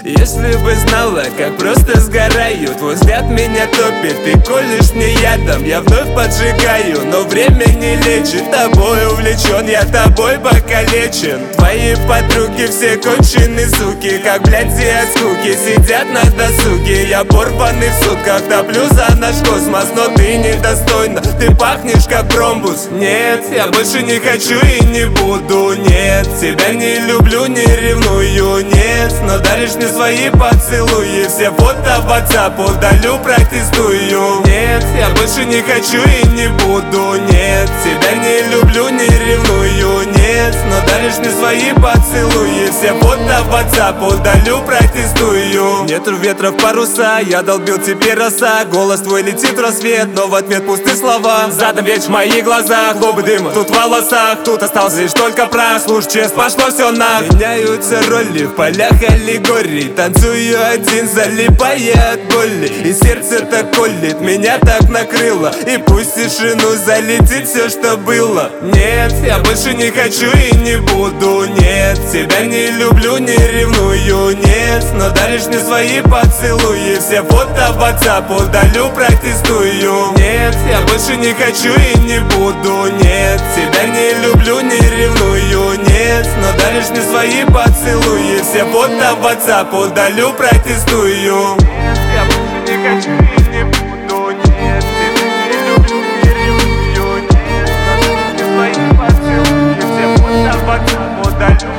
Если бы знала, как просто сгораю, твой взгляд меня топит, ты колешь мне ядом, я вновь поджигаю. Но время не лечит, тобой увлечен, я тобой покалечен. Твои подруги все конченые суки, как блядь все от скуки сидят на досуге. Я порванный в сутках, топлю за наш космос, но ты недостойна, ты пахнешь как бромбус. Нет, я больше не хочу и не буду, нет, тебя не люблю, не ревную, нет, но даришь мне свои поцелуи. Все фото в WhatsApp удалю, протестую. Нет, я больше не хочу и не буду, нет, тебя не люблю, не ревную, нет, но даришь мне свои поцелуи. Все фото в WhatsApp удалю, протестую. Нету ветра в паруса, я долбил теперь роса. Голос твой летит в рассвет, но в ответ пустые слова. Задом веч в моих глазах, клубы дыма тут в волосах. Тут остался лишь только прах, слушай, честно, пошло все на. Меняются роли в полях аллегорий, танцую один, залипая от боли. И сердце так колет, меня так накрыло, и пусть в тишину залетит все, что было. Нет, я больше не хочу и не буду, нет, тебя не люблю, не ревную, нет, но даришь мне свои поцелуи. Все фото в WhatsApp удалю, протестую. Нет, я больше не хочу и не буду, нет, тебя не люблю, не ревную, нет, но даришь мне свои поцелуи. Все фото в WhatsApp удалю, протестую. Нет, я больше не хочу и не буду, нет, тебя не люблю, не ревную, нет, но даришь мне свои поцелуи. Все фото в WhatsApp удалю.